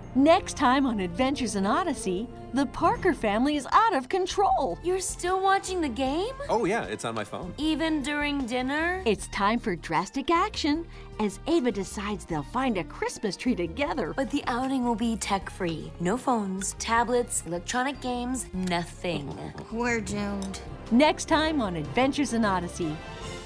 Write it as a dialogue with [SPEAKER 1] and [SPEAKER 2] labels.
[SPEAKER 1] Next time on Adventures in Odyssey, the Parker family is out of control.
[SPEAKER 2] You're still watching the game?
[SPEAKER 3] Oh, yeah, it's on my phone.
[SPEAKER 2] Even during dinner?
[SPEAKER 1] It's time for drastic action as Ava decides they'll find a Christmas tree together.
[SPEAKER 2] But the outing will be tech-free. No phones, tablets, electronic games, nothing.
[SPEAKER 4] We're doomed.
[SPEAKER 1] Next time on Adventures in Odyssey.